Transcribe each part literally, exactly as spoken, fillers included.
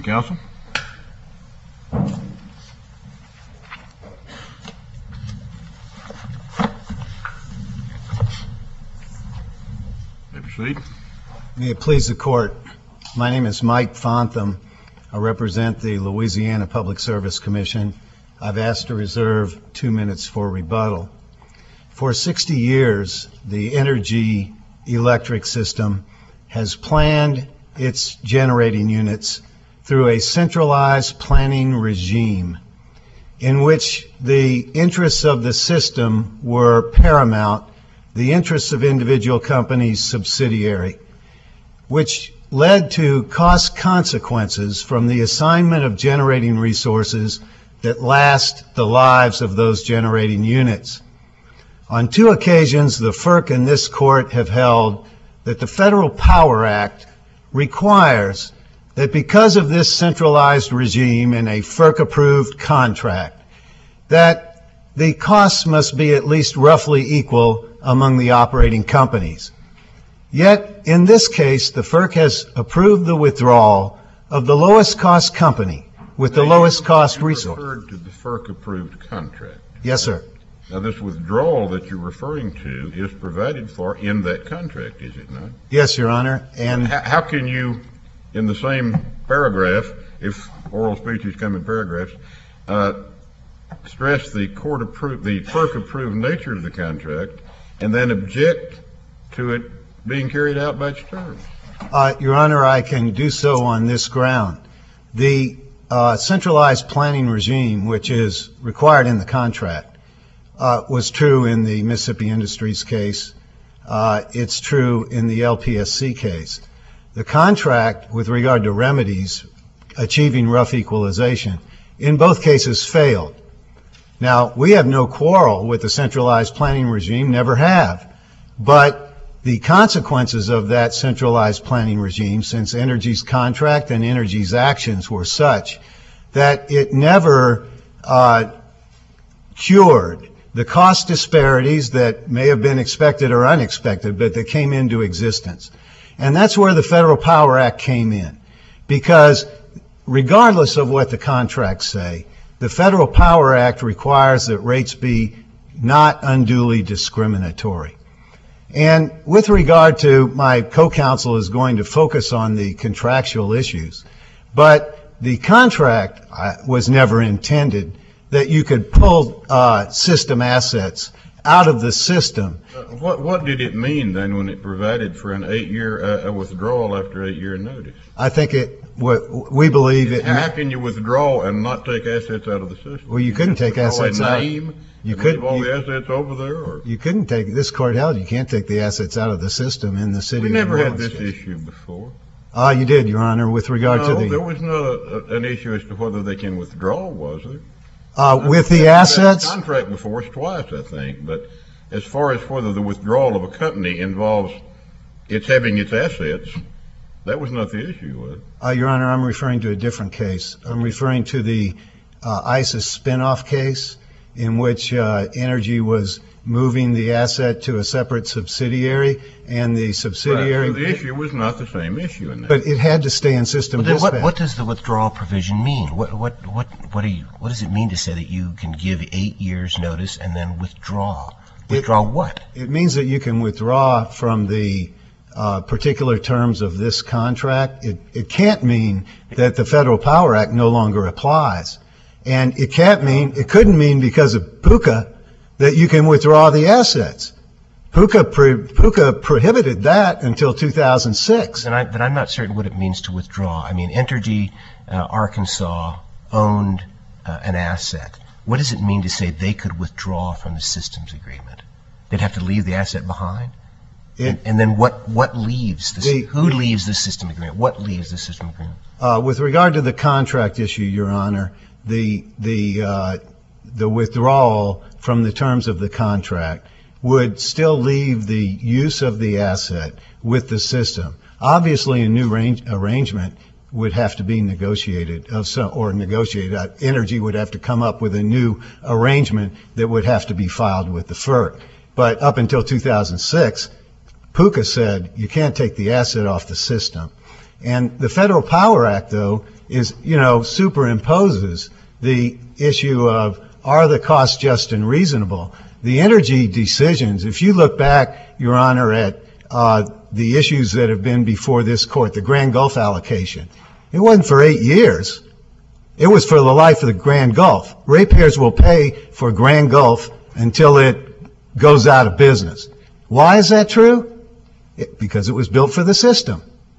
counsel. May proceed. May it please the Court. My name is Mike Fontham. I represent the Louisiana Public Service Commission. I've asked to reserve two minutes for rebuttal. For sixty years, the Entergy electric system has planned its generating units through a centralized planning regime in which the interests of the system were paramount, the interests of individual companies subsidiary, which led to cost consequences from the assignment of generating resources that last the lives of those generating units. On two occasions, the F E R C and this Court have held that the Federal Power Act requires that because of this centralized regime in a F E R C-approved contract, that the costs must be at least roughly equal among the operating companies. Yet, in this case, the F E R C has approved the withdrawal of the lowest cost company with the now, lowest you, cost you resource. referred to the F E R C-approved contract. Yes, sir. Now, this withdrawal that you're referring to is provided for in that contract, is it not? Yes, Your Honor. And how, how can you, in the same paragraph, if oral speeches come in paragraphs, uh, stress the court approved, the F E R C-approved nature of the contract, and then object to it being carried out by its terms? Uh, Your Honor, I can do so on this ground. The uh, centralized planning regime, which is required in the contract, uh, was true in the Mississippi Industries case. Uh, it's true in the L P S C case. The contract, with regard to remedies, achieving rough equalization, in both cases failed. Now, we have no quarrel with the centralized planning regime, never have. But the consequences of that centralized planning regime, since Entergy's contract and Entergy's actions were such that it never uh, cured the cost disparities that may have been expected or unexpected, but that came into existence. And that's where the Federal Power Act came in. Because regardless of what the contracts say, the Federal Power Act requires that rates be not unduly discriminatory. And with regard to, my co-counsel is going to focus on the contractual issues, but the contract uh, was never intended that you could pull uh, system assets out of the system. Uh, what, what did it mean then when it provided for an eight-year uh, withdrawal after eight-year notice? I think it, what we believe it. How can you withdraw and not take assets out of the system? Well, you couldn't take assets out. Name You could leave all you, the assets over there, or you couldn't take this court held. You can't take the assets out of the system in the city. We never of had this State. issue before. Ah, uh, you did, Your Honor, with regard no, to the. there was not a, a, an issue as to whether they can withdraw, was there? Uh, with the assets. Contract before us twice, I think, but as far as whether the withdrawal of a company involves its having its assets, that was not the issue, was it? Uh, Your Honor, I'm referring to a different case. I'm referring to the uh, ISIS spinoff case, in which uh, Entergy was moving the asset to a separate subsidiary, and the subsidiary. Right. So the issue was not the same issue in that. But it had to stay in system well, then dispatch. What, what does the withdrawal provision mean? What what what what do you what does it mean to say that you can give eight years notice and then withdraw? Withdraw it, what? It means that you can withdraw from the uh, particular terms of this contract. It it can't mean that the Federal Power Act no longer applies. And it can't mean, it couldn't mean because of PUCA that you can withdraw the assets. PUCA, pre, PUCA prohibited that until two thousand six. Then, I, then I'm not certain what it means to withdraw. I mean, Entergy uh, Arkansas owned uh, an asset. What does it mean to say they could withdraw from the systems agreement? They'd have to leave the asset behind? It, and, and then what, what leaves? The, the, who leaves the system agreement? What leaves the system agreement? Uh, with regard to the contract issue, Your Honor, the the uh, the withdrawal from the terms of the contract would still leave the use of the asset with the system. Obviously, a new range, arrangement would have to be negotiated, of some, or negotiated. Uh, Entergy would have to come up with a new arrangement that would have to be filed with the F E R C. But up until two thousand six, PUCA said you can't take the asset off the system. And the Federal Power Act, though, is, you know, superimposes the issue of are the costs just and reasonable. The energy decisions, if you look back, Your Honor, at uh, the issues that have been before this court, the Grand Gulf allocation, it wasn't for eight years. It was for the life of the Grand Gulf. Ratepayers will pay for Grand Gulf until it goes out of business. Why is that true? It, because it was built for the system.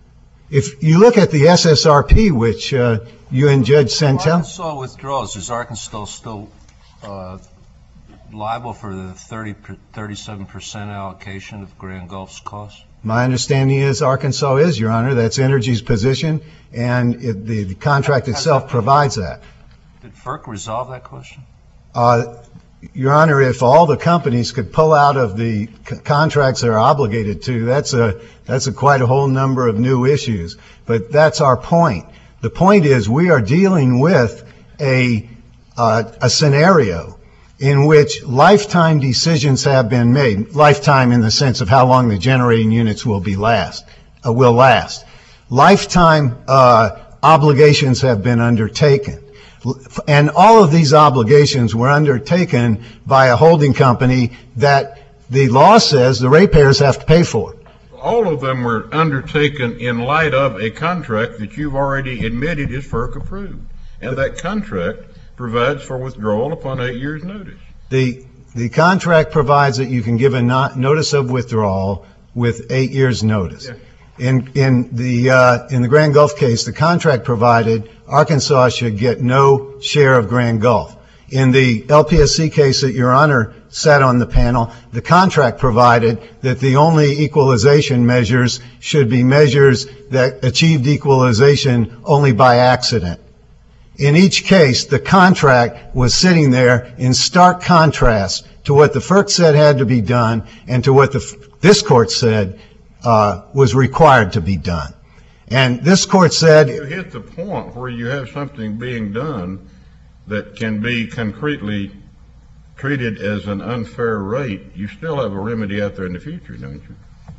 If you look at the S S R P, which uh, you and Judge Santel... Arkansas withdraws. Is Arkansas still uh, liable for the thirty, thirty-seven percent allocation of Grand Gulf's costs? My understanding is Arkansas is, Your Honor. That's Energy's position, and it, the, the contract itself provides that. Did FERC resolve that question? Uh, Your Honor, if all the companies could pull out of the c- contracts they're obligated to, that's a that's a quite a whole number of new issues. But that's our point. The point is we are dealing with a uh, a scenario in which lifetime decisions have been made. Lifetime in the sense of how long the generating units will be last uh, will last. Lifetime uh, obligations have been undertaken. And all of these obligations were undertaken by a holding company that the law says the ratepayers have to pay for. All of them were undertaken in light of a contract that you've already admitted is FERC approved. And that contract provides for withdrawal upon eight years' notice. The the contract provides that you can give a not, notice of withdrawal with eight years' notice. Yeah. In in the uh, in the Grand Gulf case, the contract provided Arkansas should get no share of Grand Gulf. In the L P S C case that Your Honor sat on the panel, the contract provided that the only equalization measures should be measures that achieved equalization only by accident. In each case, the contract was sitting there in stark contrast to what the FERC said had to be done and to what the, this court said uh, was required to be done. And this court said... You hit the point where you have something being done that can be concretely treated as an unfair rate. You still have a remedy out there in the future, don't you?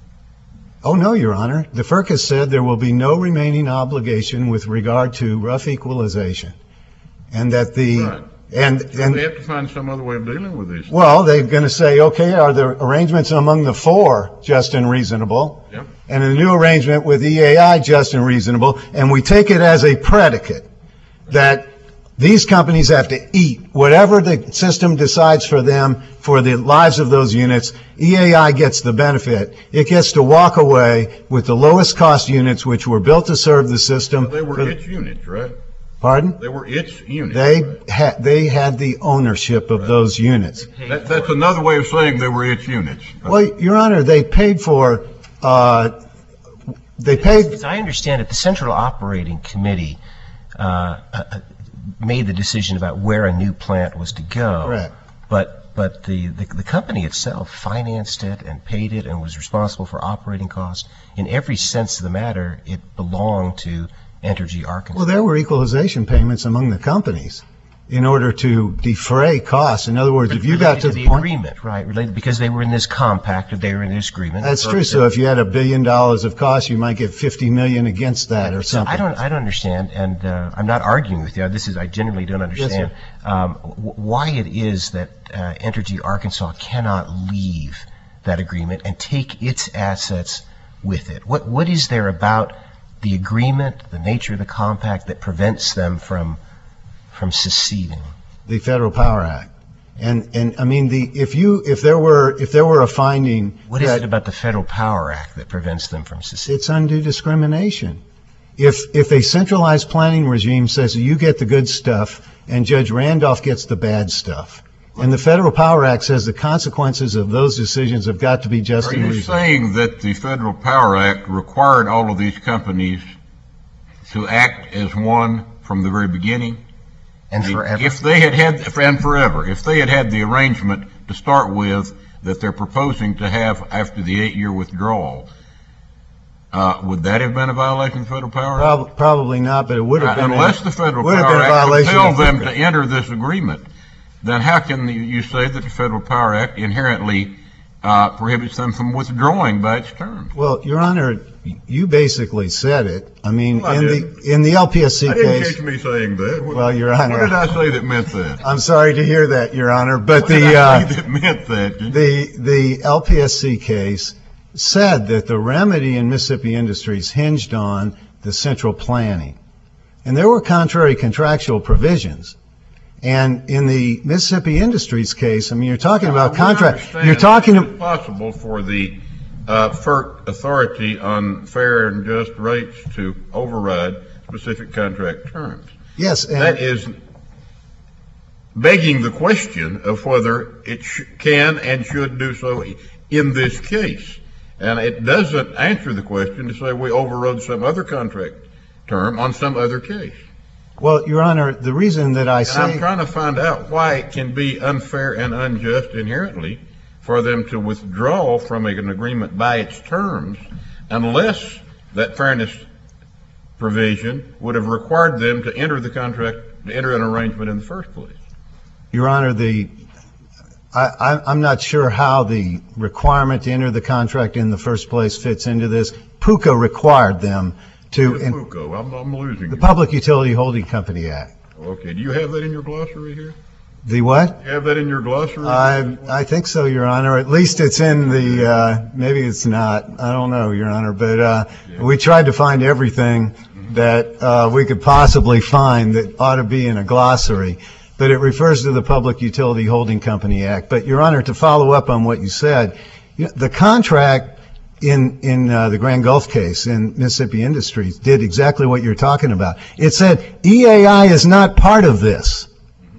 Oh, no, Your Honor. The FERC has said there will be no remaining obligation with regard to rough equalization. And that the... Right. And, So and they have to find some other way of dealing with this. well, they're going to say, okay, are the arrangements among the four just and reasonable? Yep. And a new arrangement with E A I just and reasonable, and we take it as a predicate that these companies have to eat whatever the system decides for them for the lives of those units. E A I gets the benefit. It gets to walk away with the lowest cost units, which were built to serve the system. They were for- its units, right? Pardon? They were its units. They right? had they had the ownership of those units. That, that's another way of saying they were its units. Well, Your Honor, they paid for. Uh, they paid. As I understand it, the Central Operating Committee uh, uh, made the decision about where a new plant was to go. Correct. But but the, the the company itself financed it and paid it and was responsible for operating costs. In every sense of the matter, it belonged to Entergy Arkansas. Well, there were equalization payments among the companies in order to defray costs. In other words, if you got to Related the the point. agreement, right? Related because they were in this compact, or they were in this agreement. That's true. So if you had a billion dollars of costs, you might get fifty million against that or So something. I don't, I don't understand, and uh, I'm not arguing with you. This is, I generally don't understand um, w- why it is that uh, Entergy Arkansas cannot leave that agreement and take its assets with it. What, what is there about the agreement, the nature of the compact, that prevents them from from seceding? The Federal Power Act. And, and I mean, the, if you, if there were, if there were a finding What is that it about the Federal Power Act that prevents them from seceding? it's undue discrimination. If, if a centralized planning regime says you get the good stuff and Judge Randolph gets the bad stuff, and the Federal Power Act says the consequences of those decisions have got to be just Are and you reasonable. saying that the Federal Power Act required all of these companies to act as one from the very beginning? And forever? If they had had, and forever, if they had had the arrangement to start with that they're proposing to have after the eight-year withdrawal, uh, would that have been a violation of the Federal Power Act? Prob- Probably not, but it would have Uh, been. Unless the Federal would have Power been a Act would violation tell of them FICA. to enter this agreement, then how can you- you say that the Federal Power Act inherently uh, prohibits them from withdrawing by its terms? Well, Your Honor, You basically said it. I mean, Well, I in didn't. the in the L P S C I didn't case. catch me saying that. What, Well, Your Honor. What did I say that meant that? I'm sorry to hear that, Your Honor, but What did the I uh, say that meant that? the the L P S C case said that the remedy in Mississippi Industries hinged on the central planning, and there were contrary contractual provisions. And in the Mississippi Industries case, I mean, you're talking about We contract. understand You're talking. that It's possible for the uh, F E R C authority on fair and just rates to override specific contract terms. Yes, and That is begging the question of whether it sh- can and should do so in this case. And it doesn't answer the question to say we overrode some other contract term on some other case. well, Your Honor, the reason that I And I'm say trying to find out why it can be unfair and unjust inherently for them to withdraw from an agreement by its terms unless that fairness provision would have required them to enter the contract, to enter an arrangement in the first place. Your Honor, the, I, I- I'm not sure how the requirement to enter the contract in the first place fits into this. PUCA required them to, in PUCO, I'm, I'm losing the you. Public Utility Holding Company Act. Okay, do you have that in your glossary here? The what? Do you have that in your glossary? I, I think so, Your Honor. At least it's in the, uh, maybe it's not. I don't know, Your Honor. But uh, we tried to find everything that uh, we could possibly find that ought to be in a glossary. But it refers to the Public Utility Holding Company Act. But, Your Honor, to follow up on what you said, you know, the contract in in uh, the Grand Gulf case in Mississippi Industries did exactly what you're talking about. It said E A I is not part of this.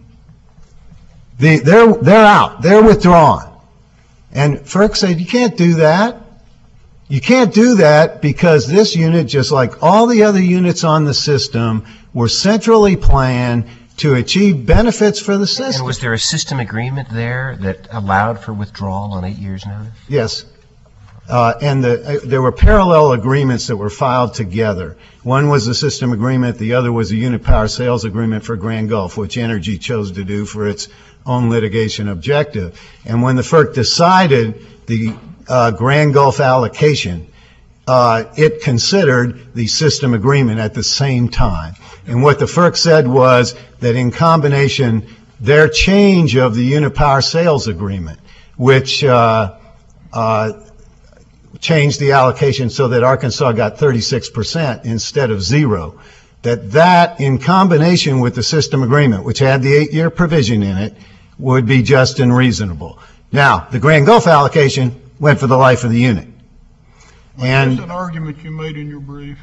The, they're they're out. They're withdrawn. And F E R C said you can't do that. You can't do that because this unit, just like all the other units on the system, were centrally planned to achieve benefits for the And system. was there a system agreement there that allowed for withdrawal on eight years' notice? Yes. Uh, and the, uh, there were parallel agreements that were filed together. One was the system agreement, the other was a unit power sales agreement for Grand Gulf, which Energy chose to do for its own litigation objective. And when the F E R C decided the uh, Grand Gulf allocation, uh, it considered the system agreement at the same time. And what the F E R C said was that in combination, their change of the unit power sales agreement, which uh, uh, changed the allocation so that Arkansas got thirty-six percent instead of zero, that that in combination with the system agreement, which had the eight-year provision in it, would be just and reasonable. Now, the Grand Gulf allocation went for the life of the unit. Is And that an argument you made in your brief?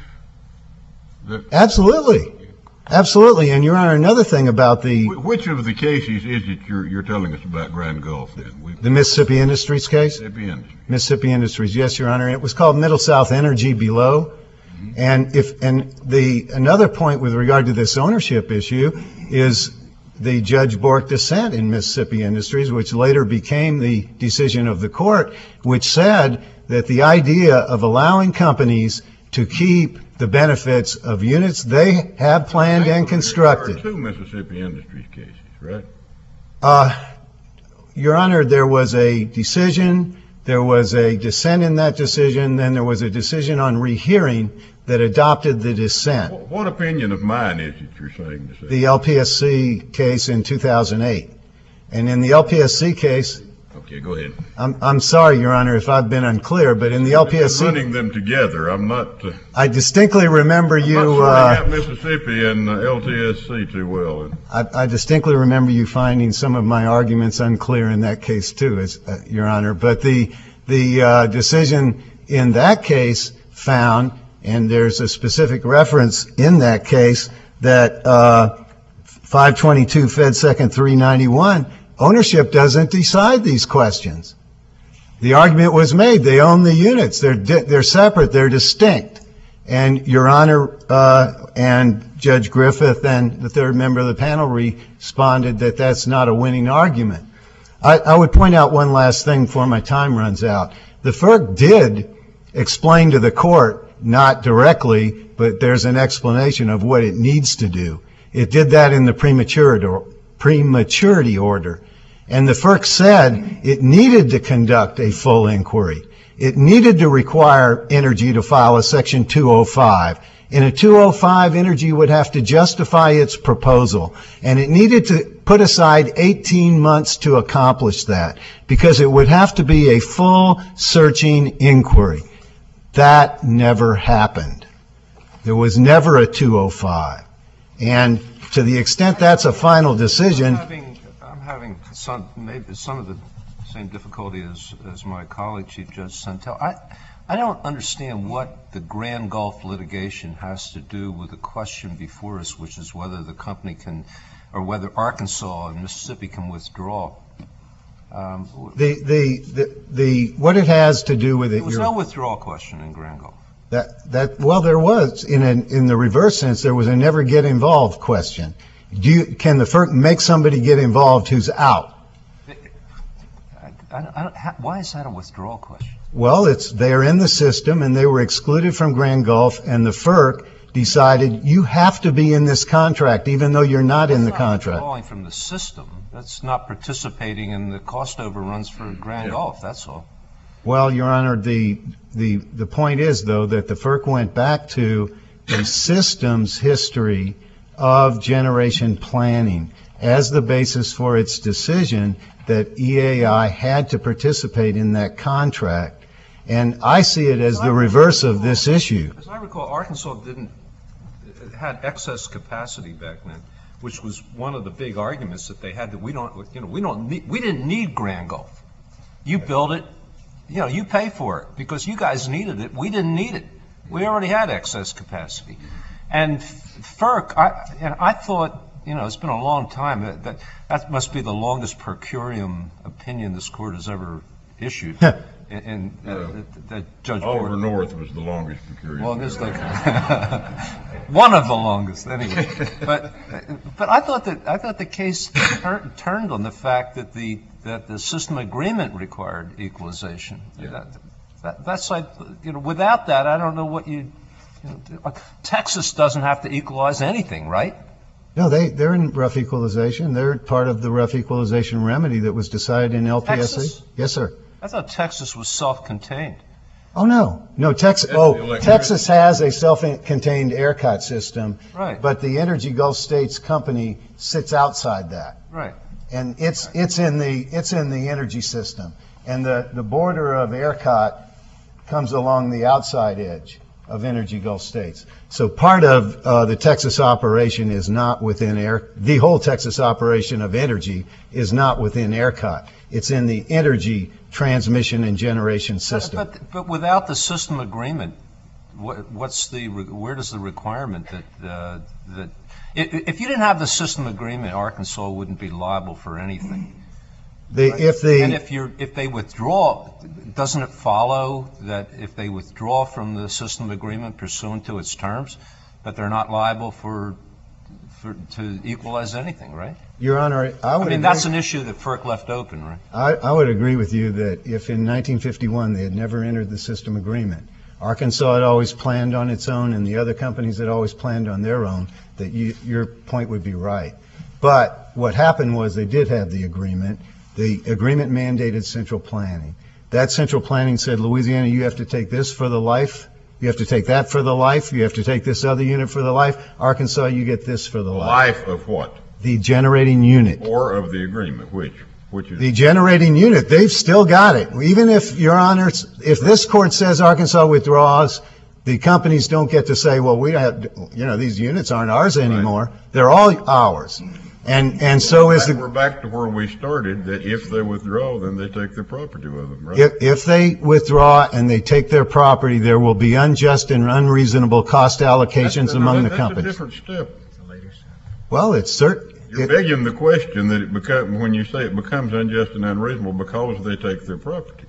That, absolutely, absolutely. And Your Honor, another thing about the, wh- which of the cases is it you're, you're telling us about Grand Gulf then? We, the Mississippi Industries case, Mississippi Industries. Mississippi Industries, yes, Your Honor. And it was called Middle South Energy Below. And if, and the, another point with regard to this ownership issue is the Judge Bork dissent in Mississippi Industries, which later became the decision of the court, which said that the idea of allowing companies to keep the benefits of units they have planned and constructed. There are two Mississippi Industries cases, right? Uh, Your Honor, there was a decision, there was a dissent in that decision, then there was a decision on rehearing that adopted the dissent. What, what opinion of mine is it you're saying to say? The L P S C case in two thousand eight. And in the L P S C case, Okay, go ahead. I'm, I'm sorry, Your Honor, if I've been unclear, but in the L P S C, Running them together, I'm not, uh, I distinctly remember I'm you, not sorting uh, out Mississippi and uh, L T S C too well. And I, I distinctly remember you finding some of my arguments unclear in that case too, as, uh, Your Honor. But the, the uh, decision in that case found, and there's a specific reference in that case, that uh, five twenty-two Fed Second three ninety-one, ownership doesn't decide these questions. The argument was made, they own the units, they're, di- they're separate, they're distinct. And Your Honor, uh, and Judge Griffith and the third member of the panel responded that that's not a winning argument. I, I would point out one last thing before my time runs out. The F E R C did explain to the court, not directly, but there's an explanation of what it needs to do. It did that in the prematurity, prematurity order. And the F E R C said it needed to conduct a full inquiry. it needed to require Energy to file a Section two oh five. In a two oh five, Energy would have to justify its proposal, and it needed to put aside eighteen months to accomplish that, because it would have to be a full searching inquiry. That never happened. There was never a two oh five. And to the extent that's a final decision, I'm having, I'm having some, maybe some of the same difficulty as, as my colleague, Chief Judge Santel. I, I don't understand what the Grand Gulf litigation has to do with the question before us, which is whether the company can, or whether Arkansas and Mississippi can withdraw. Um, the, the, the, the, what it has to do with it. There was no withdrawal question in Grand Gulf. That, that, well, there was. In an, in the reverse sense, there was a never get involved question. Do you, can the F E R C make somebody get involved who's out? I, I, I don't, how, why is that a withdrawal question? Well, it's, they're in the system and they were excluded from Grand Gulf, and the F E R C decided you have to be in this contract even though you're not in the That's not contract. withdrawing from the system. That's not participating in the cost overruns for Grand Gulf, that's all. Well, Your Honor, the, the, the point is, though, that the F E R C went back to a systems history of generation planning as the basis for its decision that E A I had to participate in that contract. And I see it as the reverse of this issue. As I recall, Arkansas didn't, it had excess capacity back then, which was one of the big arguments that they had, that we don't, you know, we don't need, we didn't need Grand Gulf. You build it, you know, you pay for it because you guys needed it. We didn't need it. We already had excess capacity. And F E R C, I, and I thought, you know, it's been a long time. That, that that must be the longest per curiam opinion this court has ever issued. And uh, Uh, that, that Judge Oliver Bork- North was the longest procurement. Well, there's like one of the longest, anyway. But but I thought that I thought the case tur- turned on the fact that the that the system agreement required equalization. Yeah. That, that, that's like, you know, without that, I don't know what you. you know, Texas doesn't have to equalize anything, right? No, they, they're in rough equalization. They're part of the rough equalization remedy that was decided in L P S C. Texas? Yes, sir. I thought Texas was self-contained. Oh, no. No, Texas, That's the oh, electric- Texas has a self-contained ERCOT system. Right. But the Energy Gulf States company sits outside that. Right. And it's, it's in the, it's in the energy system. And the, the border of ERCOT comes along the outside edge of Energy Gulf States. So part of uh, the Texas operation is not within air, the whole Texas operation of energy is not within ERCOT. It's in the energy transmission and generation system. But, but without the system agreement, what, what's the, where does the requirement that, uh, that, if, if you didn't have the system agreement, Arkansas wouldn't be liable for anything. The, Right? if the, And if you're, if they withdraw, doesn't it follow that if they withdraw from the system agreement pursuant to its terms, that they're not liable for, for, to equalize anything, right? Your Honor, I I would mean, agree- that's an issue that F E R C left open, right? I, I would agree with you that if in nineteen fifty-one they had never entered the system agreement, Arkansas had always planned on its own and the other companies had always planned on their own, that you, your point would be right. But what happened was they did have the agreement. The agreement mandated central planning. That central planning said, Louisiana, you have to take this for the life. You have to take that for the life. You have to take this other unit for the life. Arkansas, you get this for the life. Life of what? The generating unit. Or of the agreement, which? Which is? The generating unit, they've still got it. Even if, Your Honor, if this court says Arkansas withdraws, the companies don't get to say, well, we have, you know, these units aren't ours anymore. They're all ours. And, and so is We're the, back to where we started, that if they withdraw, then they take their property with them, right? if, if they withdraw and they take their property, there will be unjust and unreasonable cost allocations That's- no, among that- the That's a companies. different step. Well, it's certain. You're begging the question that it become, when you say it becomes unjust and unreasonable because they take their property.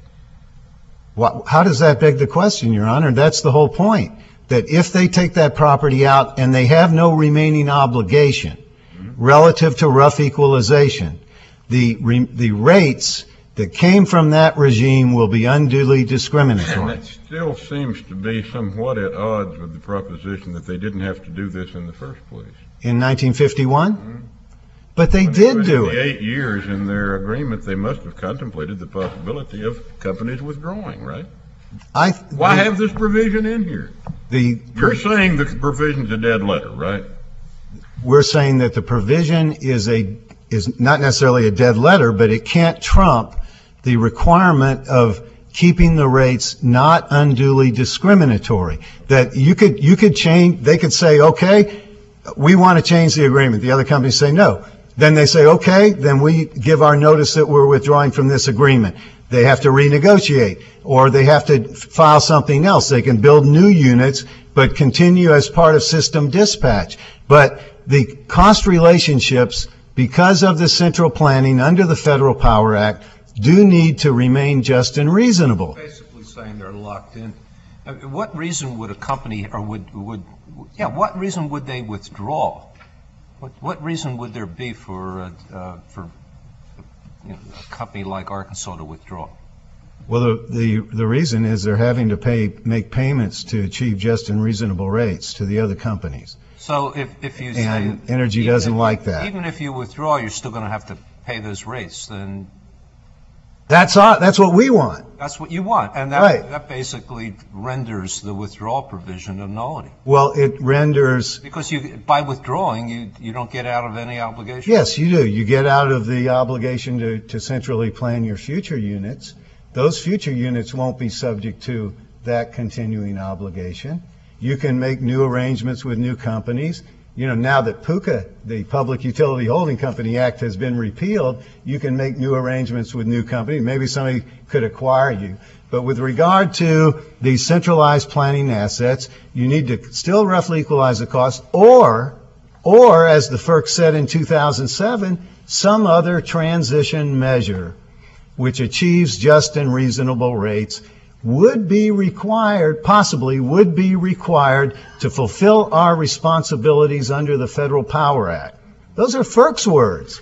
How does that beg the question, Your Honor? That's the whole point. That if they take that property out and they have no remaining obligation relative to rough equalization, the, re, the rates that came from that regime will be unduly And discriminatory. it still seems to be somewhat at odds with the proposition that they didn't have to do this in the first place. In nineteen fifty-one? But they did do In the it. eight years in their agreement, they must have contemplated the possibility of companies withdrawing, right? I, Why have this provision in here? the, You're saying the provision's a dead letter, right? we're saying that the provision is a, is not necessarily a dead letter, but it can't trump the requirement of keeping the rates not unduly discriminatory. That you could, you could change, they could say, okay, we want to change the agreement. The other companies say no. Then they say, okay, then we give our notice that we're withdrawing from this agreement. They have to renegotiate, or they have to file something else. They can build new units, but continue as part of system dispatch. But the cost relationships, because of the central planning under the Federal Power Act, do need to remain just and reasonable. Basically saying they're locked in. Uh, What reason would a company, or would, would, yeah, what reason would they withdraw? What, what reason would there be for, uh, uh, for you know, a company like Arkansas to withdraw? Well, the, the, the reason is they're having to pay, make payments to achieve just and reasonable rates to the other companies. So if, if you say... And Energy even doesn't if- like that. Even if you withdraw, you're still going to have to pay those rates, then That's our, that's what we want. that's what you want. And that, Right. that basically renders the withdrawal provision a nullity. Well, it renders, Because you, by withdrawing, you, you don't get out of any obligation. yes, you do. You get out of the obligation to, to centrally plan your future units. Those future units won't be subject to that continuing obligation. You can make new arrangements with new companies. You know, now that PUCA, the Public Utility Holding Company Act, has been repealed, you can make new arrangements with new companies. Maybe somebody could acquire you. But with regard to the centralized planning assets, you need to still roughly equalize the cost, or, or as the FERC said in two thousand seven, some other transition measure which achieves just and reasonable rates would be required, possibly would be required to fulfill our responsibilities under the Federal Power Act. Those are FERC's words.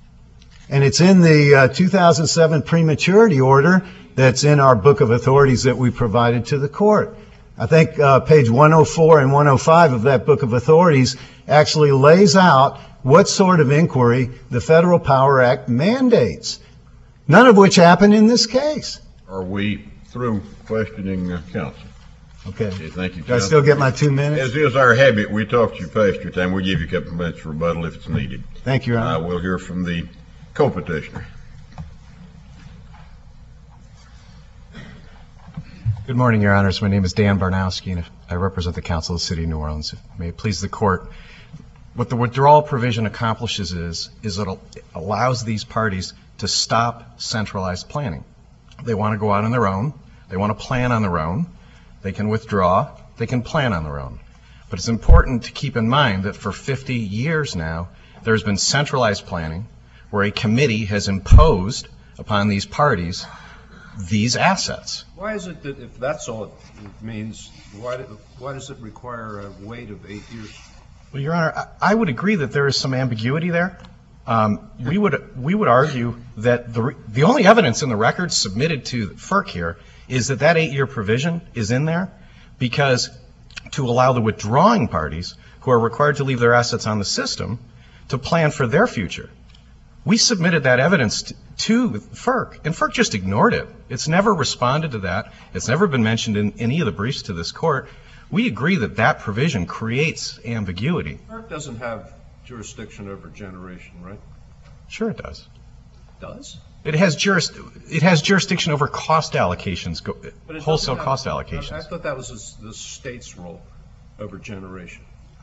And it's in the uh, two thousand seven prematurity order that's in our book of authorities that we provided to the court. I think uh, page one oh four and one oh five of that book of authorities actually lays out what sort of inquiry the Federal Power Act mandates, none of which happened in this case. Are we through questioning uh, counsel? Okay. Okay, thank you, Do I counsel. still get my two minutes? As is our habit, we talked you past your time. We'll give you a couple of minutes for rebuttal if it's needed. Thank you, Your Uh, Honor. we'll hear from the co-petitioner. Good morning, Your Honors. My name is Dan Barnowski, and I represent the Council of the City of New Orleans. If it may please the Court, what the withdrawal provision accomplishes is, is it allows these parties to stop centralized planning. They want to go out on their own. They want to plan on their own. They can withdraw. They can plan on their own. But it's important to keep in mind that for fifty years now, there's been centralized planning where a committee has imposed upon these parties these assets. Why is it that if that's all it means, why, do- why does it require a wait of eight years? Well, Your Honor, I I would agree that there is some ambiguity there. Um, we would we would argue that the re- the only evidence in the records submitted to FERC here is that that eight-year provision is in there because to allow the withdrawing parties who are required to leave their assets on the system to plan for their future. We submitted that evidence to, to FERC, and FERC just ignored it. It's never responded to that. It's never been mentioned in any of the briefs to this Court. We agree that that provision creates ambiguity. FERC doesn't have jurisdiction over generation, right? Sure it does. Does? It has juris, it has jurisdiction over cost allocations, go- But it wholesale doesn't cost have- I allocations. thought that was the s- the state's role over generation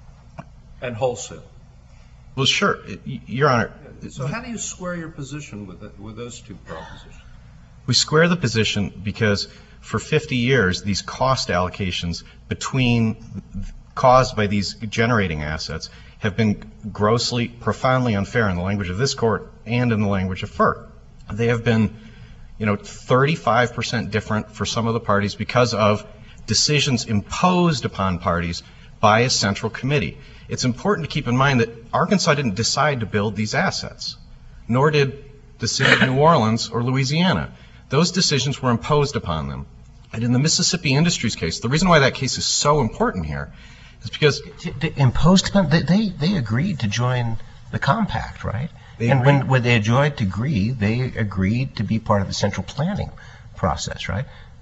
and wholesale. Well, sure, it- y- Your Honor, So how do you square your position with, it- with those two propositions? we square the position because for fifty years, these cost allocations between, caused by these generating assets have been grossly, profoundly unfair in the language of this Court and in the language of FERC. They have been, you know, thirty-five percent different for some of the parties because of decisions imposed upon parties by a central committee. It's important to keep in mind that Arkansas didn't decide to build these assets, nor did the city of New Orleans or Louisiana. Those decisions were imposed upon them. And in the Mississippi Industries case, the reason why that case is so important here is because To- to Imposed upon, they, they, they agreed to join the compact, right? They And when, agreed. when they agreed to agree, they agreed to be part of the central planning process, right?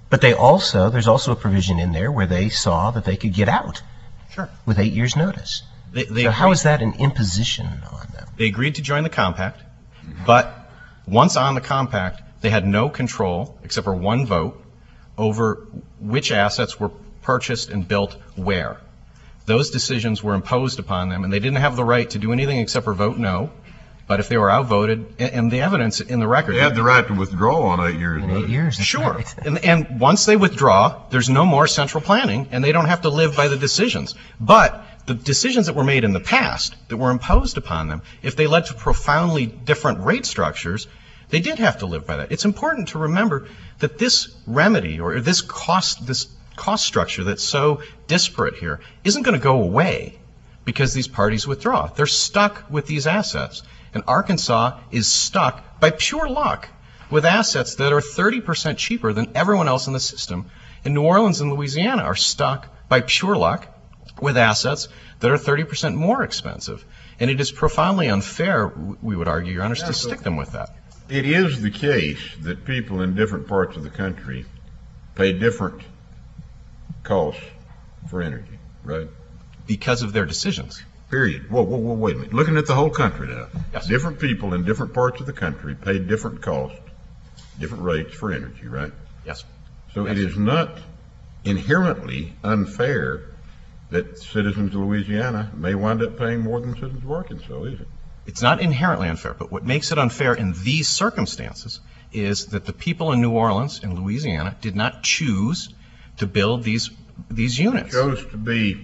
But they also, there's also a provision in there where they saw that they could get out. Sure. With eight years' notice. They, they So how agreed- is that an imposition on them? They agreed to join the compact, but once on the compact, they had no control, except for one vote, over which assets were purchased and built where. Those decisions were imposed upon them, and they didn't have the right to do anything except for vote no. But if they were outvoted, and, and the evidence in the record... They had the right to withdraw on eight years. In eight years. that's Sure. right. And, and once they withdraw, there's no more central planning, and they don't have to live by the decisions. But the decisions that were made in the past, that were imposed upon them, if they led to profoundly different rate structures, they did have to live by that. It's important to remember that this remedy, or this cost, this cost structure that's so disparate here, isn't going to go away because these parties withdraw. They're stuck with these assets. And Arkansas is stuck by pure luck with assets that are thirty percent cheaper than everyone else in the system. And New Orleans and Louisiana are stuck by pure luck with assets that are thirty percent more expensive. And it is profoundly unfair, we would argue, Your Honor, to stick them with that. It is the case that people in different parts of the country pay different costs for energy, right? Because of their decisions. Period. Whoa, whoa, whoa, wait a minute. Looking at the whole country now. Yes. Different people in different parts of the country pay different costs, different rates for energy, right? Yes. So Yes. it is not inherently unfair that citizens of Louisiana may wind up paying more than citizens of Arkansas, is it? It's not inherently unfair, but what makes it unfair in these circumstances is that the people in New Orleans and Louisiana did not choose to build these these units. Chose to be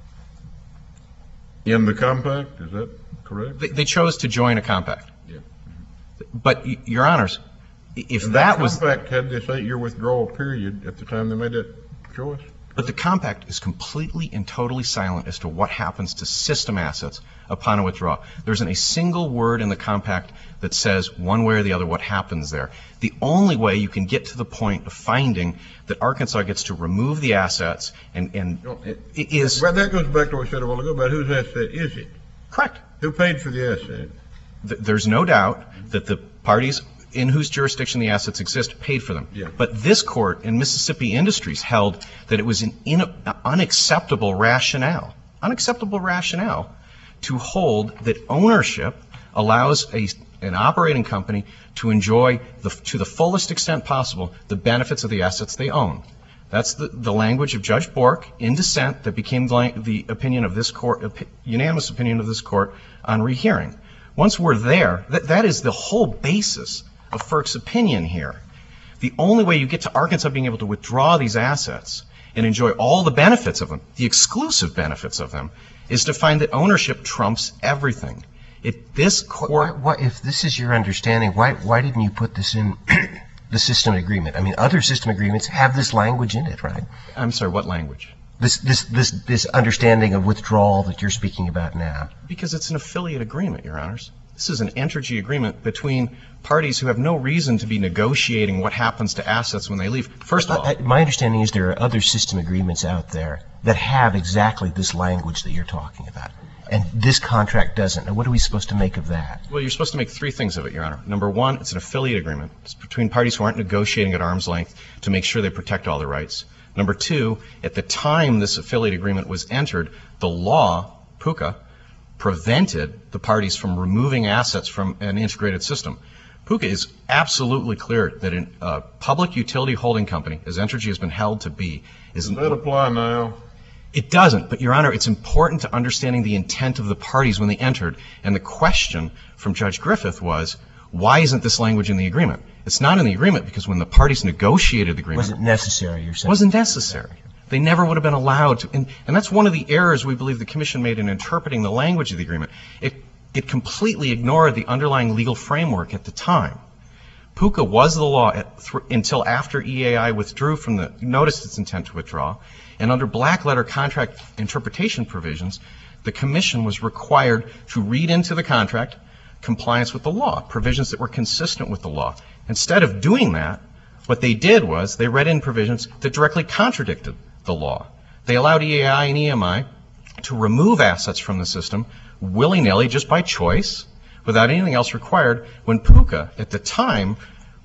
in the compact, is that correct? They, they chose to join a compact. Yeah. But, y- Your Honors, i- if And that was... compact had this eight-year withdrawal period at the time they made that choice. But the compact is completely and totally silent as to what happens to system assets upon a withdrawal. There isn't a single word in the compact that says one way or the other what happens there. The only way you can get to the point of finding that Arkansas gets to remove the assets and, and No, it- it is Well, that goes back to what I said a while ago about whose asset is it? correct. Who paid for the asset? Th- There's no doubt that the parties in whose jurisdiction the assets exist paid for them. Yeah. But this court in Mississippi Industries held that it was an in, unacceptable rationale, unacceptable rationale to hold that ownership allows a, an operating company to enjoy the, to the fullest extent possible the benefits of the assets they own. That's the, the language of Judge Bork in dissent that became the, lang- the opinion of this court, opi- unanimous opinion of this court on rehearing. Once we're there, that, that is the whole basis of FERC's opinion here. The only way you get to Arkansas being able to withdraw these assets and enjoy all the benefits of them, the exclusive benefits of them, is to find that ownership trumps everything. It, this Why, court, why, if this is your understanding, why, why didn't you put this in the system agreement? I mean, other system agreements have this language in it, right? I'm sorry, what language? This, this, this, this understanding of withdrawal that you're speaking about now. Because it's an affiliate agreement, Your Honors. This is an Entergy agreement between parties who have no reason to be negotiating what happens to assets when they leave. First of all, I- I- My understanding is there are other system agreements out there that have exactly this language that you're talking about. And this contract doesn't. Now, what are we supposed to make of that? well, you're supposed to make three things of it, Your Honor. Number one, it's an affiliate agreement. It's between parties who aren't negotiating at arm's length to make sure they protect all their rights. Number two, at the time this affiliate agreement was entered, the law, PUCA, prevented the parties from removing assets from an integrated system. PUCA is absolutely clear that a uh, public utility holding company, as Entergy has been held to be, is... Does that apply now? It doesn't, but Your Honor, it's important to understanding the intent of the parties when they entered. And the question from Judge Griffith was, why isn't this language in the agreement? It's not in the agreement because when the parties negotiated the agreement, Was it necessary, you're it saying? wasn't necessary. They never would have been allowed to. And, and that's one of the errors we believe the Commission made in interpreting the language of the agreement. It, it completely ignored the underlying legal framework at the time. PUCA was the law at th- until after E A I withdrew from the, noticed its intent to withdraw. And under black letter contract interpretation provisions, the Commission was required to read into the contract compliance with the law, provisions that were consistent with the law. Instead of doing that, what they did was they read in provisions that directly contradicted the law. They allowed E A I and E M I to remove assets from the system willy-nilly, just by choice, without anything else required, when PUCA, at the time,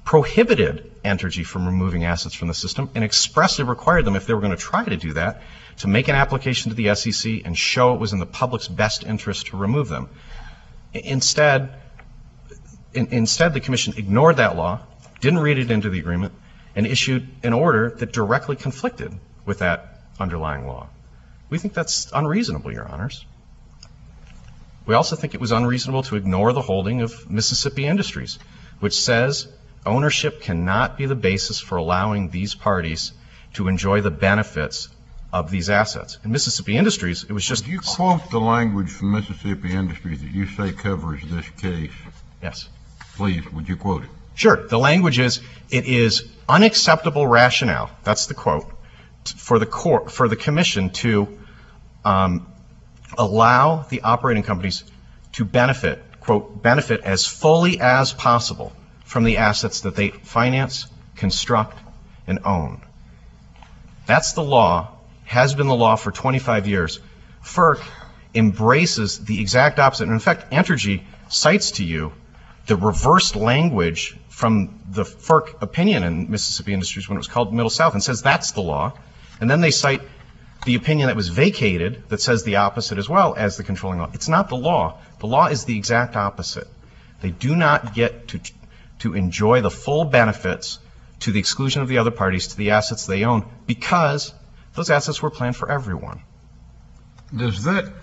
prohibited Entergy from removing assets from the system and expressly required them, if they were going to try to do that, to make an application to the S E C and show it was in the public's best interest to remove them. Instead, in, instead the Commission ignored that law, didn't read it into the agreement, and issued an order that directly conflicted with that underlying law. We think that's unreasonable, Your Honors. We also think it was unreasonable to ignore the holding of Mississippi Industries, which says ownership cannot be the basis for allowing these parties to enjoy the benefits of these assets. In Mississippi Industries, it was just... Could you quote the language from Mississippi Industries that you say covers this case? Yes. Please, would you quote it? Sure. The language is, it is unacceptable rationale, that's the quote, t- for the court, for the Commission to um, allow the operating companies to benefit, quote, benefit as fully as possible from the assets that they finance, construct, and own. That's the law, has been the law for twenty-five years. FERC embraces the exact opposite. And in fact, Entergy cites to you the reversed language from the FERC opinion in Mississippi Industries when it was called Middle South and says that's the law. And then they cite the opinion that was vacated that says the opposite as well as the controlling law. It's not the law. The law is the exact opposite. They do not get to to enjoy the full benefits to the exclusion of the other parties to the assets they own because those assets were planned for everyone. Does that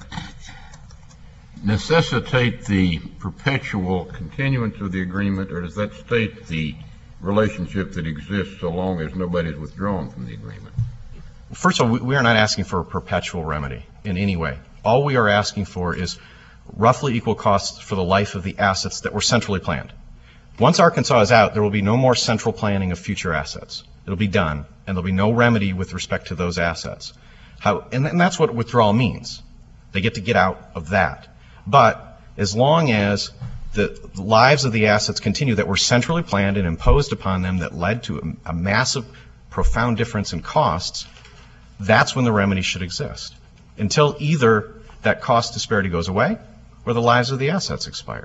necessitate the perpetual continuance of the agreement, or does that state the relationship that exists so long as nobody's withdrawn from the agreement? First of all, we are not asking for a perpetual remedy in any way. All we are asking for is roughly equal costs for the life of the assets that were centrally planned. Once Arkansas is out, there will be no more central planning of future assets. It'll be done, and there'll be no remedy with respect to those assets. How, and, and that's what withdrawal means. They get to get out of that. But as long as the lives of the assets continue that were centrally planned and imposed upon them that led to a, a massive, profound difference in costs, that's when the remedy should exist. Until either that cost disparity goes away or the lives of the assets expire.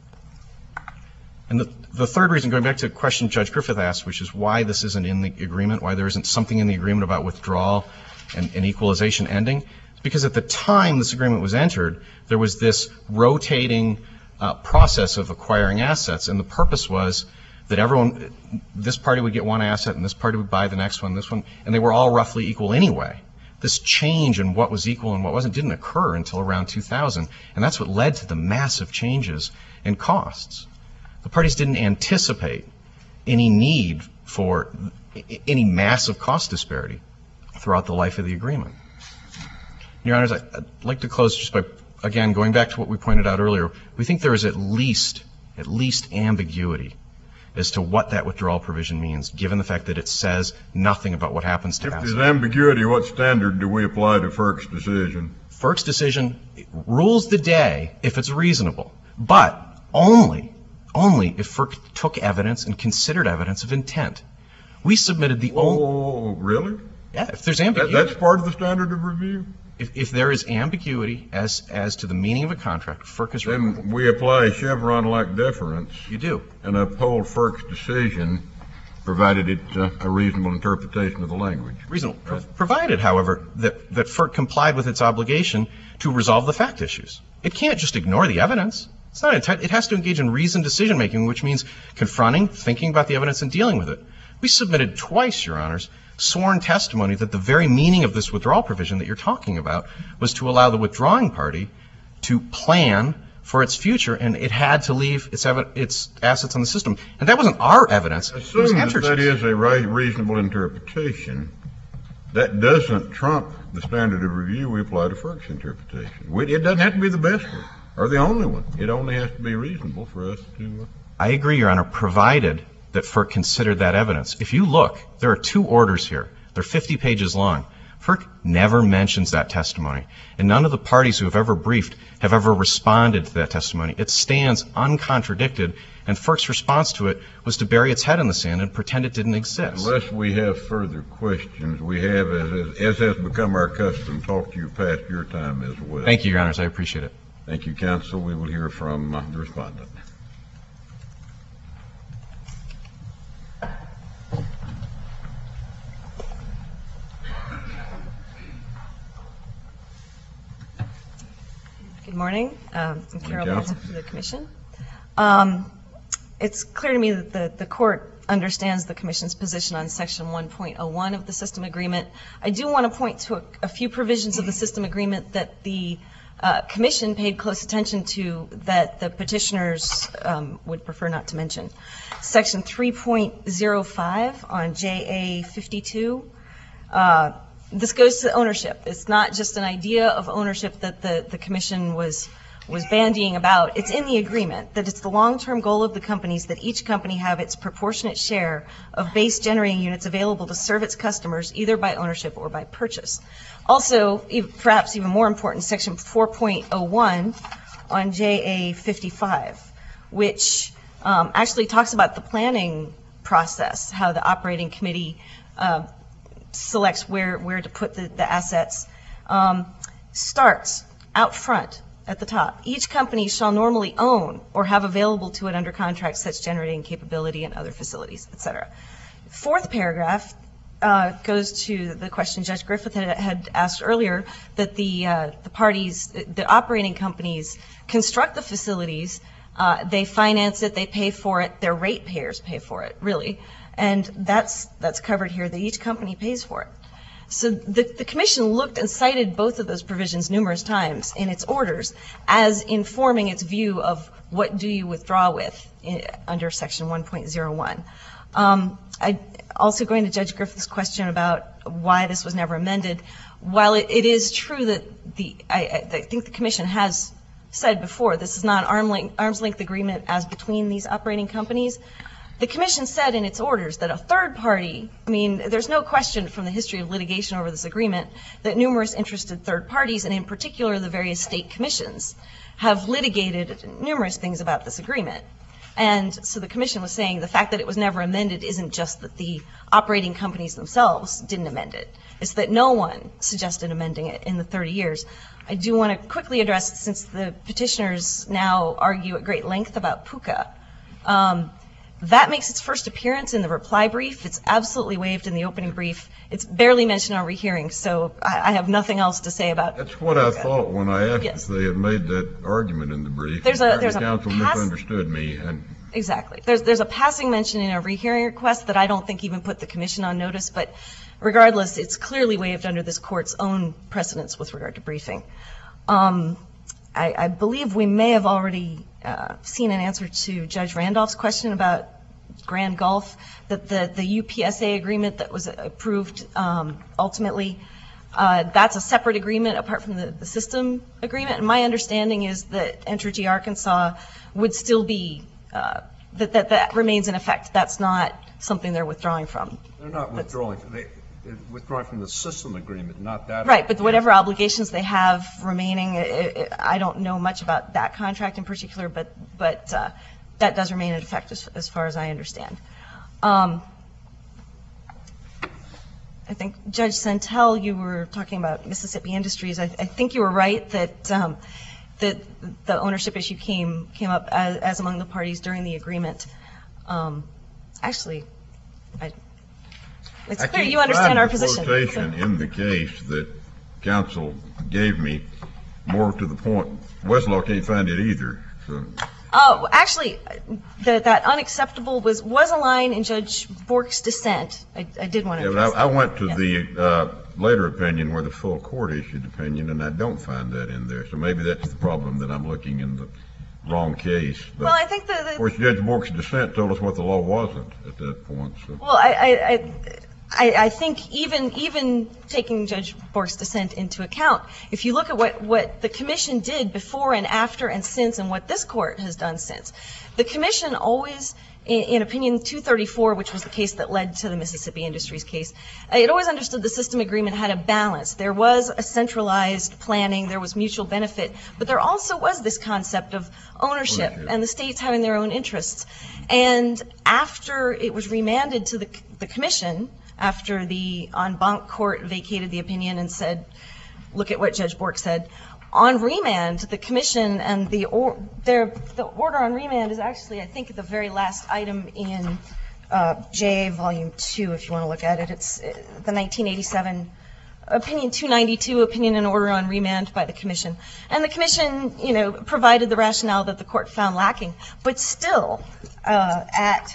And the, the third reason, going back to a question Judge Griffith asked, which is why this isn't in the agreement, why there isn't something in the agreement about withdrawal and, and equalization ending, is because at the time this agreement was entered, there was this rotating uh, process of acquiring assets, and the purpose was that everyone, this party would get one asset and this party would buy the next one, this one, and they were all roughly equal anyway. This change in what was equal and what wasn't didn't occur until around two thousand, and that's what led to the massive changes in costs. The parties didn't anticipate any need for any massive cost disparity throughout the life of the agreement. Your Honors, I'd like to close just by, again, going back to what we pointed out earlier. We think there is at least, at least ambiguity as to what that withdrawal provision means, given the fact that it says nothing about what happens to If assets. there's ambiguity, what standard do we apply to FERC's decision? FERC's decision rules the day if it's reasonable, but only only if FERC took evidence and considered evidence of intent. We submitted the only... Oh, really? Yeah, if there's That, ambiguity. that's part of the standard of review? If, if there is ambiguity as as to the meaning of a contract, FERC is... Then we apply Chevron-like deference You do. and uphold FERC's decision, provided it's uh, a reasonable interpretation of the language. Reasonable. Pro- Provided, however, that, that FERC complied with its obligation to resolve the fact issues. It can't just ignore the evidence. It's not intent. It has to engage in reasoned decision-making, which means confronting, thinking about the evidence, and dealing with it. We submitted twice, Your Honors, sworn testimony that the very meaning of this withdrawal provision that you're talking about was to allow the withdrawing party to plan for its future, and it had to leave its, evi- its assets on the system. And that wasn't our evidence. It was Assume that Entergy's. that is a right, reasonable interpretation. That doesn't trump the standard of review we apply to FERC's interpretation. We, it doesn't have to be the best one or the only one. It only has to be reasonable for us to... Uh, I agree, Your Honor, provided that FERC considered that evidence. If you look, there are two orders here. They're fifty pages long. FERC never mentions that testimony, and none of the parties who have ever briefed have ever responded to that testimony. It stands uncontradicted, and FERC's response to it was to bury its head in the sand and pretend it didn't exist. Unless we have further questions, we have, as, as, as has become our custom, talked to you past your time as well. Thank you, Your Honors. I appreciate it. Thank you, counsel. We will hear from uh, the respondent. morning. Um, I'm Carol Carol. Benson for the Commission. Um, It's clear to me that the, the court understands the Commission's position on Section one point oh one of the system agreement. I do want to point to a, a few provisions of the system agreement that the uh, Commission paid close attention to that the petitioners um, would prefer not to mention. Section three point oh five on J A fifty-two. Uh, this goes to ownership. It's not just an idea of ownership that the, the Commission was was bandying about. It's in the agreement that it's the long-term goal of the companies that each company have its proportionate share of base generating units available to serve its customers either by ownership or by purchase. Also, ev- perhaps even more important, Section four point oh one on J A fifty-five, which um, actually talks about the planning process, how the operating committee uh, selects where, where to put the, the assets, um, starts out front at the top. Each company shall normally own or have available to it under contract such generating capability and other facilities, et cetera. Fourth paragraph uh, goes to the question Judge Griffith had, had asked earlier, that the, uh, the parties, the operating companies construct the facilities, uh, they finance it, they pay for it, their ratepayers pay for it, really. And that's, that's covered here, that each company pays for it. So the, the Commission looked and cited both of those provisions numerous times in its orders as informing its view of what do you withdraw with in, under Section one point oh one. Um, I also going to Judge Griffith's question about why this was never amended. While it, it is true that the I, I think the Commission has said before this is not an arm length, arm's length agreement as between these operating companies. The Commission said in its orders that a third party, I mean, there's no question from the history of litigation over this agreement that numerous interested third parties, and in particular the various state commissions, have litigated numerous things about this agreement. And so the Commission was saying the fact that it was never amended isn't just that the operating companies themselves didn't amend it. It's that no one suggested amending it in the thirty years. I do want to quickly address, since the petitioners now argue at great length about PUCA, um, that makes its first appearance in the reply brief. It's absolutely waived in the opening brief. It's barely mentioned on rehearing, so I, I have nothing else to say about it. That's what I thought when I asked Yes. if they had made that argument in the brief. There's a- Apparently there's a counsel pass- misunderstood me, and Exactly. There's, there's a passing mention in a rehearing request that I don't think even put the Commission on notice, but regardless, it's clearly waived under this Court's own precedents with regard to briefing. Um, I, I believe we may have already uh, seen an answer to Judge Randolph's question about Grand Gulf, that the, the U P S A agreement that was approved um, ultimately, uh, that's a separate agreement apart from the, the system agreement. And my understanding is that Entergy Arkansas would still be, uh, that, that that remains in effect. That's not something they're withdrawing from. They're not withdrawing, they, they're withdrawing from the system agreement, not that. Right, but whatever obligations they have remaining, i i I don't know much about that contract in particular, but, but uh, that does remain in effect as, as far as I understand. Um, I think Judge Santel, you were talking about Mississippi Industries. I, I think you were right that um, that the ownership issue came came up as, as among the parties during the agreement. Um, actually, I, it's I clear can't you understand find our the position. quotation in the case that counsel gave me. More to the point, Westlaw can't find it either. So. Oh, actually, the, that unacceptable was, was a line in Judge Bork's dissent. I, I did want to Yeah, but address I, I that. went to Yeah. the uh, later opinion where the full court issued opinion, and I don't find that in there. So maybe that's the problem, that I'm looking in the wrong case. But Well, I think the, of the course, Judge Bork's dissent told us what the law wasn't at that point. So. well, I, I, I, I I think even even taking Judge Bork's dissent into account, if you look at what, what the Commission did before and after and since, and what this Court has done since, the Commission always, in, in Opinion two thirty-four, which was the case that led to the Mississippi Industries case, it always understood the system agreement had a balance. There was a centralized planning, there was mutual benefit, but there also was this concept of ownership, Ownership. and the states having their own interests. And after it was remanded to the, the Commission, after the en banc court vacated the opinion and said, look at what Judge Bork said, on remand, the Commission and the, or, their, the order on remand is actually, I think, the very last item in uh, J A Volume two, if you want to look at it. It's uh, the nineteen eighty-seven opinion two ninety-two, opinion and order on remand by the commission. And the commission, you know, provided the rationale that the court found lacking. But still, uh, at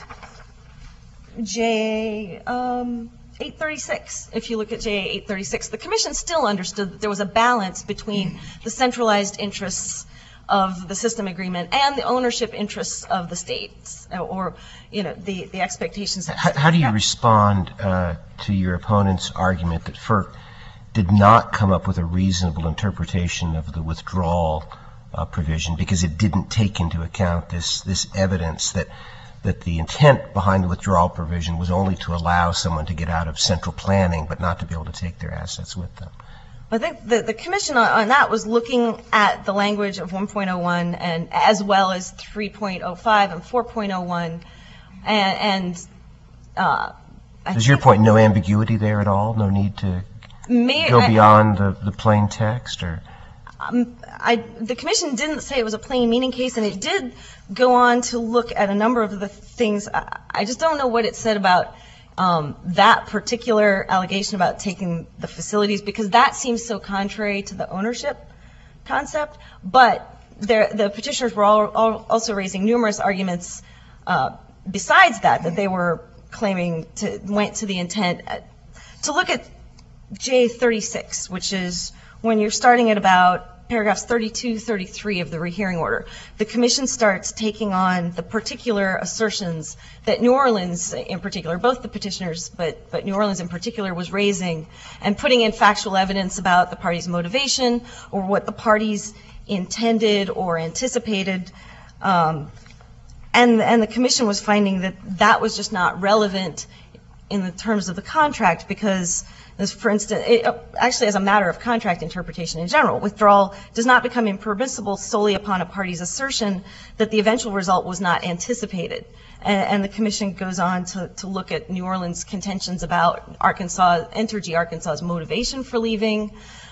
J um, eight thirty-six, if you look at J A eight thirty-six, the commission still understood that there was a balance between the centralized interests of the system agreement and the ownership interests of the states, or, you know, the, the expectations. How, how do you respond uh, to your opponent's argument that FERC did not come up with a reasonable interpretation of the withdrawal uh, provision because it didn't take into account this, this evidence that that the intent behind the withdrawal provision was only to allow someone to get out of central planning but not to be able to take their assets with them? I think the, the commission on, on that was looking at the language of one point oh one and as well as three point oh five and four point oh one, and, and uh, I Is your point no ambiguity there at all? No need to may, go I, beyond the, the plain text, or? Um, I, the commission didn't say it was a plain meaning case, and it did go on to look at a number of the things. I, I just don't know what it said about um, that particular allegation about taking the facilities, because that seems so contrary to the ownership concept. But there, the petitioners were all, all also raising numerous arguments uh, besides that, that they were claiming to went to the intent. Uh, to look at J thirty-six, which is when you're starting at about paragraphs thirty-two, thirty-three of the rehearing order, the commission starts taking on the particular assertions that New Orleans in particular, both the petitioners, but, but New Orleans in particular, was raising, and putting in factual evidence about the party's motivation or what the parties intended or anticipated. Um, and, and the commission was finding that that was just not relevant in the terms of the contract, because As for instance, it, actually as a matter of contract interpretation in general, withdrawal does not become impermissible solely upon a party's assertion that the eventual result was not anticipated. And, and the commission goes on to, to look at New Orleans' contentions about Arkansas, Entergy Arkansas's motivation for leaving,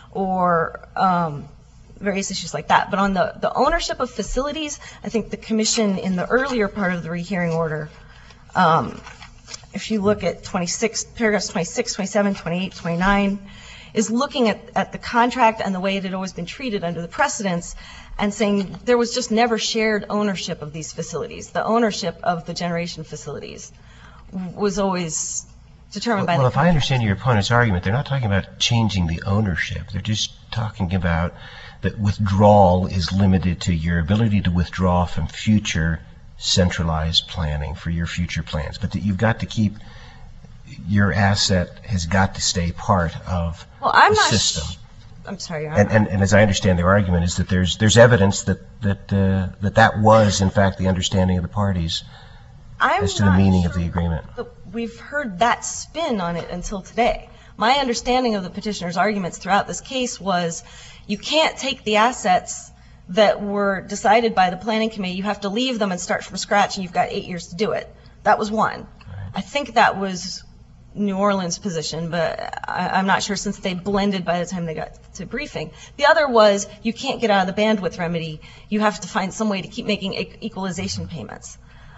or um, various issues like that. But on the, the ownership of facilities, I think the commission in the earlier part of the rehearing order, um, if you look at twenty-six, paragraphs twenty-six, twenty-seven, twenty-eight, twenty-nine, is looking at, at the contract and the way it had always been treated under the precedents, and saying there was just never shared ownership of these facilities. The ownership of the generation facilities was always determined by well, the Well, if I understand your opponent's argument, they're not talking about changing the ownership. They're just talking about that withdrawal is limited to your ability to withdraw from future centralized planning for your future plans, but that you've got to keep your asset has got to stay part of well, I'm the not system. Sh- I'm sorry. And, and, and as I understand their argument is that there's there's evidence that that uh, that that was in fact the understanding of the parties I'm as to the not meaning sure of the agreement. that we've heard that spin on it until today. My understanding of the petitioner's arguments throughout this case was you can't take the assets that were decided by the planning committee. You have to leave them and start from scratch, and you've got eight years to do it. That was one. I think that was New Orleans' position, but I, I'm not sure, since they blended by the time they got to briefing. The other was you can't get out of the bandwidth remedy. You have to find some way to keep making e- equalization payments.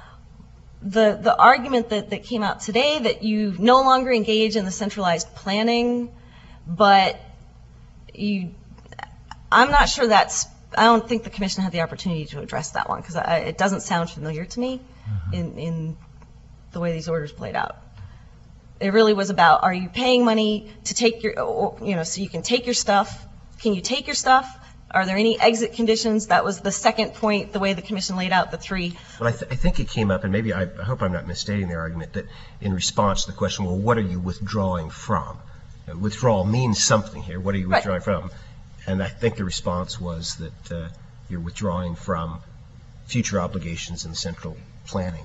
The the argument that, that came out today, that you no longer engage in the centralized planning, but you, I'm not sure that's, I don't think the commission had the opportunity to address that one, because it doesn't sound familiar to me mm-hmm. in, in the way these orders played out. It really was about, are you paying money to take your, or, you know, so you can take your stuff? Can you take your stuff? Are there any exit conditions? That was the second point, the way the commission laid out the three. Well, I, th- I think it came up, and maybe I, I hope I'm not misstating their argument, that in response to the question, well, what are you withdrawing from? Uh, withdrawal means something here. What are you withdrawing right. from? And I think the response was that uh, you're withdrawing from future obligations in central planning.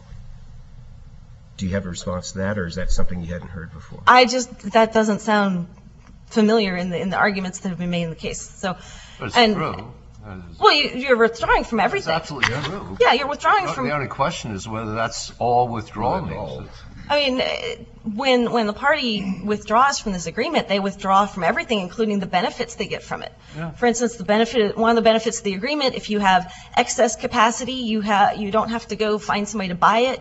Do you have a response to that, or is that something you hadn't heard before? I just, that doesn't sound familiar in the in the arguments that have been made in the case. So, but it's and, true. Well, you, you're withdrawing from everything. It's absolutely true. Yeah, you're withdrawing from. The only question is whether that's all withdrawal means. I mean, when when the party withdraws from this agreement, they withdraw from everything, including the benefits they get from it. Yeah. For instance, the benefit, one of the benefits of the agreement, if you have excess capacity, you have you don't have to go find somebody to buy it.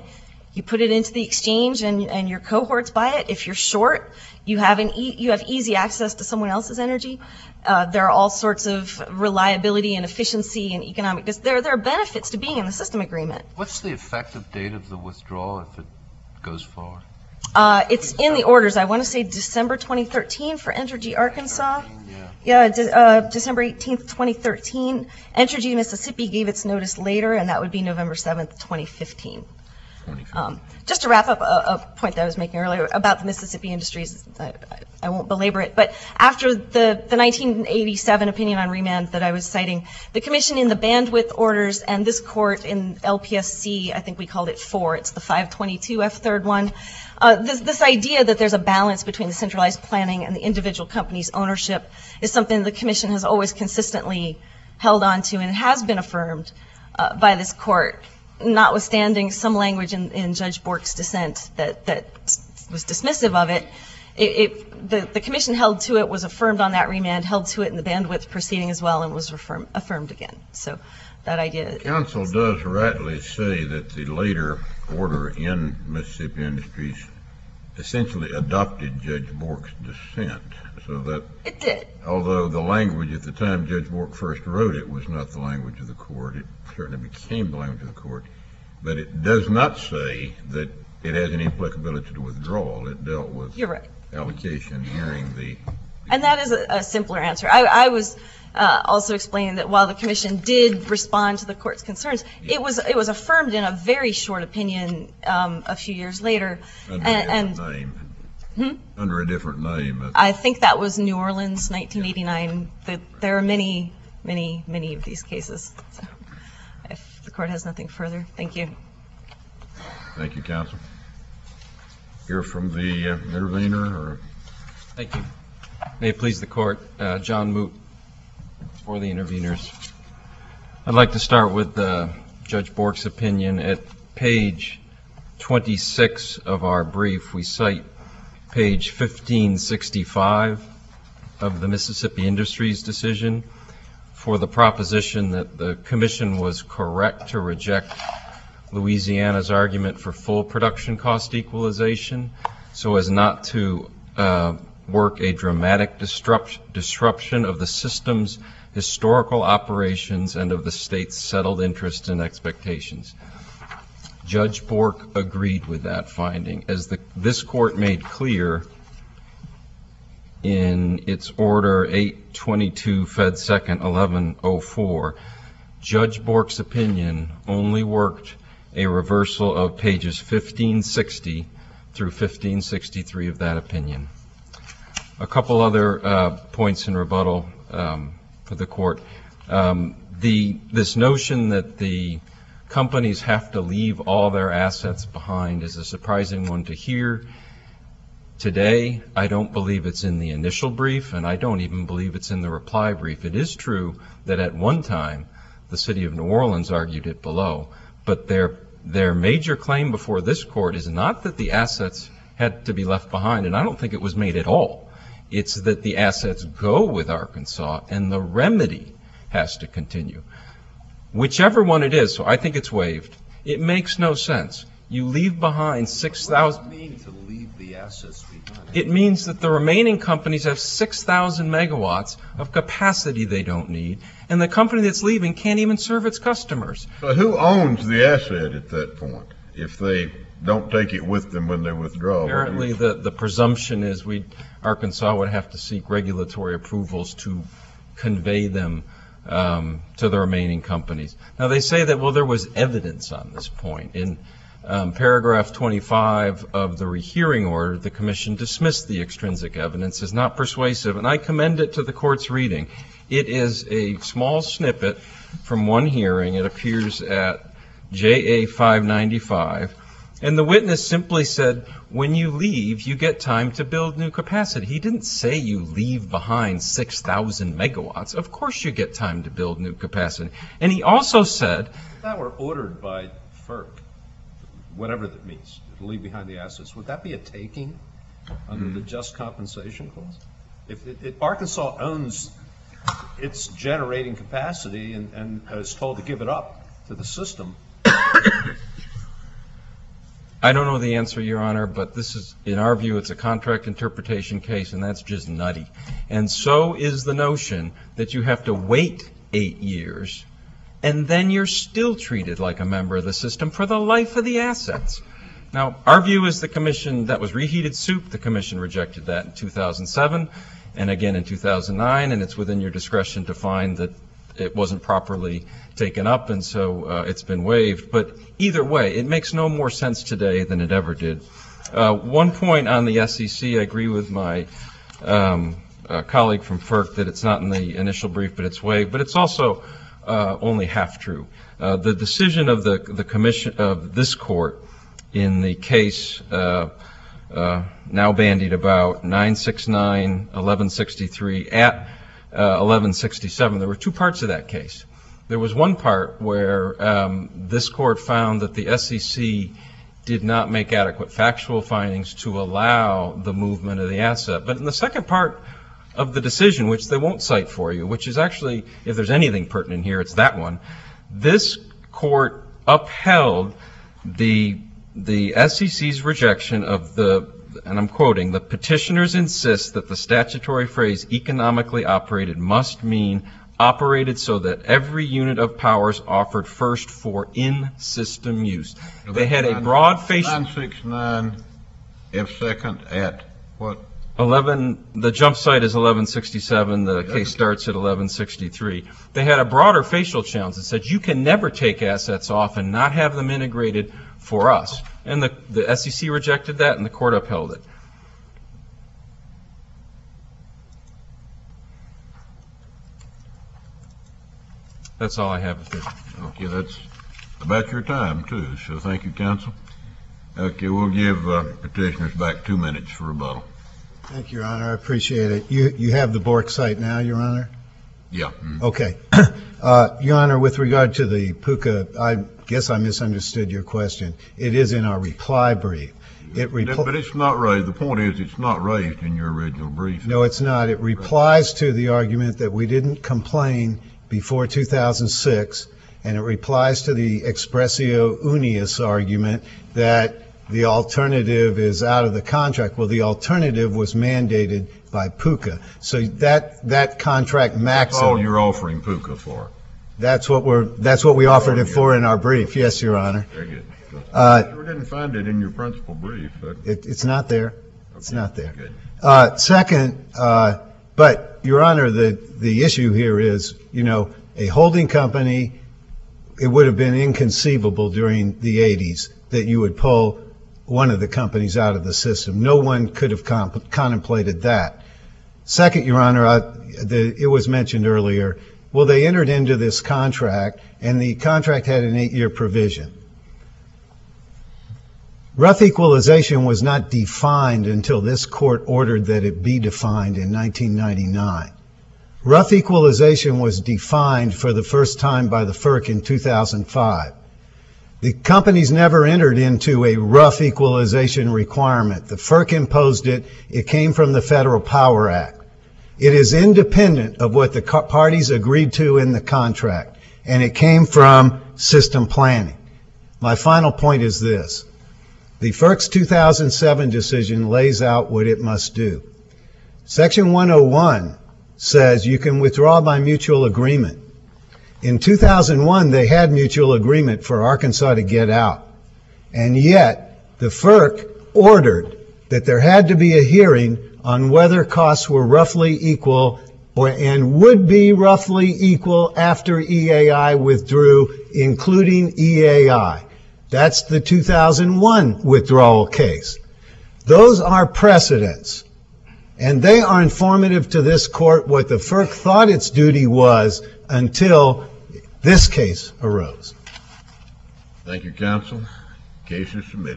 You put it into the exchange and, and your cohorts buy it. If you're short, you have an e- you have easy access to someone else's energy. Uh, there are all sorts of reliability and efficiency and economic, there, there are benefits to being in the system agreement. What's the effective date of the withdrawal if it goes forward? Uh, it's in the orders. I want to say December twenty thirteen for Entergy Arkansas. Yeah, de- uh, December eighteenth, twenty thirteen. Entergy Mississippi gave its notice later, and that would be November seventh, twenty fifteen. Um, just to wrap up a, a point that I was making earlier about the Mississippi Industries, I, I won't belabor it, but after the, the nineteen eighty-seven opinion on remand that I was citing, the Commission in the bandwidth orders and this court in L P S C, I think we called it four, it's the five twenty-two F third one, uh, this, this idea that there's a balance between the centralized planning and the individual company's ownership is something the Commission has always consistently held on to and has been affirmed uh, by this court, notwithstanding some language in, in Judge Bork's dissent that, that was dismissive of it. It, it the, the Commission held to it, was affirmed on that remand, held to it in the bandwidth proceeding as well, and was affirm, affirmed again. So that idea. Counsel does rightly say that the later order in Mississippi Industries essentially adopted Judge Bork's dissent, so that It did. although the language at the time Judge Bork first wrote it was not the language of the court, it certainly became the language of the court, but it does not say that it has any applicability to withdrawal. It dealt with You're right. allocation during the... And that is a, a simpler answer. I, I was uh, also explaining that while the Commission did respond to the court's concerns, it was it was affirmed in a very short opinion um, a few years later. Under and, a different and name. Hmm? Under a different name. I think that was New Orleans, nineteen eighty-nine. The, there are many, many, many of these cases. So if the court has nothing further, thank you. Thank you, counsel. Hear from the uh, intervener, or Thank you. May it please the court, uh, John Moot for the interveners. I'd like to start with uh, Judge Bork's opinion. At page twenty-six of our brief, we cite page fifteen sixty-five of the Mississippi Industries decision for the proposition that the Commission was correct to reject Louisiana's argument for full production cost equalization so as not to uh, work a dramatic disrupt- disruption of the system's historical operations and of the state's settled interests and expectations. Judge Bork agreed with that finding. As the, this court made clear in its order eight twenty-two Fed Second eleven oh four, Judge Bork's opinion only worked a reversal of pages fifteen sixty through fifteen sixty-three of that opinion. A couple other uh, points in rebuttal um, for the court. Um, the this notion that the companies have to leave all their assets behind is a surprising one to hear. Today, I don't believe it's in the initial brief, and I don't even believe it's in the reply brief. It is true that at one time, the city of New Orleans argued it below, but their their major claim before this court is not that the assets had to be left behind, and I don't think it was made at all. It's that the assets go with Arkansas, and the remedy has to continue. Whichever one it is, so I think it's waived. It makes no sense. You leave behind six thousand... What does it mean to leave the assets behind? It means that the remaining companies have six thousand megawatts of capacity they don't need, and the company that's leaving can't even serve its customers. so who owns the asset at that point if they don't take it with them when they withdraw? Apparently, the, the presumption is we Arkansas would have to seek regulatory approvals to convey them um, to the remaining companies. Now, they say that, well, there was evidence on this point. In um, paragraph twenty-five of the rehearing order, the Commission dismissed the extrinsic evidence as not persuasive, and I commend it to the court's reading. It is a small snippet from one hearing. It appears at J A five ninety-five. And the witness simply said, when you leave, you get time to build new capacity. He didn't say you leave behind six thousand megawatts. Of course you get time to build new capacity. And he also said... If that were ordered by FERC, whatever that means, to leave behind the assets, would that be a taking under mm-hmm. the just compensation clause? If, if, if Arkansas owns its generating capacity and, and is told to give it up to the system... I don't know the answer, Your Honor, but this is, in our view, it's a contract interpretation case, and that's just nutty. And so is the notion that you have to wait eight years, and then you're still treated like a member of the system for the life of the assets. Now, our view is the commission, that was reheated soup. The commission rejected that in two thousand seven and again in two thousand nine, and it's within your discretion to find that it wasn't properly taken up, and so uh, it's been waived. But either way, it makes no more sense today than it ever did. Uh, one point on the S E C, I agree with my um, uh, colleague from FERC that it's not in the initial brief, but it's waived. But it's also uh, only half true. Uh, the decision of the the commission of this court in the case uh, uh, now bandied about nine sixty-nine eleven sixty-three at uh, eleven sixty-seven, there were two parts of that case. There was one part where um, this court found that the S E C did not make adequate factual findings to allow the movement of the asset. But in the second part of the decision, which they won't cite for you, which is actually, if there's anything pertinent here, it's that one, this court upheld the the S E C's rejection of the, and I'm quoting, the petitioners insist that the statutory phrase economically operated must mean operated so that every unit of power is offered first for in-system use. They had a broad facial... nine sixty-nine F second at what? eleven, the jump site is eleven sixty-seven, the case starts at eleven sixty-three. They had a broader facial challenge that said you can never take assets off and not have them integrated for us. And the, the S E C rejected that and the court upheld it. That's all I have. Okay, that's about your time, too, so thank you, counsel. Okay, we'll give uh, petitioners back two minutes for rebuttal. Thank you, Your Honor. I appreciate it. You you have the Bork site now, Your Honor? Yeah. Mm-hmm. Okay. Uh, Your Honor, with regard to the PUCA, I guess I misunderstood your question. It is in our reply brief. It repl- But it's not raised. The point is it's not raised in your original brief. No, it's not. It replies to the argument that we didn't complain before two thousand six, and it replies to the expressio unius argument that the alternative is out of the contract. Well, the alternative was mandated by PUCA. So that that contract That's all maximum, you're offering PUCA for. that's what we're that's what we offered it for in our brief. Yes, Your Honor. Very good. Uh, We didn't find it in your principal brief. Uh, It, it's not there. It's okay, not there. Good. Uh, second, uh, but Your Honor, the the issue here is, you know, a holding company. It would have been inconceivable during the eighties that you would pull one of the companies out of the system. No one could have comp- contemplated that. Second, Your Honor, I, the, it was mentioned earlier, well, they entered into this contract, and the contract had an eight-year provision. Rough equalization was not defined until this court ordered that it be defined in nineteen ninety-nine. Rough equalization was defined for the first time by the FERC in two thousand five. The companies never entered into a rough equalization requirement. The FERC imposed it. It came from the Federal Power Act. It is independent of what the co- parties agreed to in the contract, and it came from system planning. My final point is this. The FERC's two thousand seven decision lays out what it must do. Section one oh one says you can withdraw by mutual agreement. In two thousand one, they had mutual agreement for Arkansas to get out. And yet, the FERC ordered that there had to be a hearing on whether costs were roughly equal or, and would be roughly equal after E A I withdrew, including E A I. That's the two thousand one withdrawal case. Those are precedents, and they are informative to this court what the FERC thought its duty was until this case arose. Thank you, counsel. Case is submitted.